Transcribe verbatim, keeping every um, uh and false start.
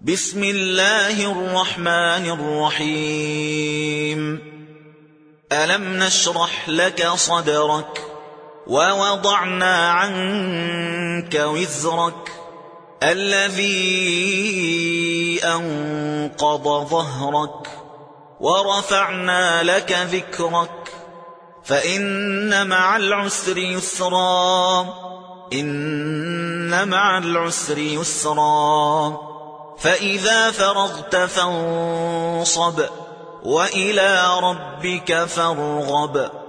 بسم الله الرحمن الرحيم ألم نشرح لك صدرك ووضعنا عنك وزرك الذي أنقض ظهرك ورفعنا لك ذكرك فإن مع العسر يسرا إن مع العسر يسرا فإذا فرغت فانصب وإلى ربك فارغب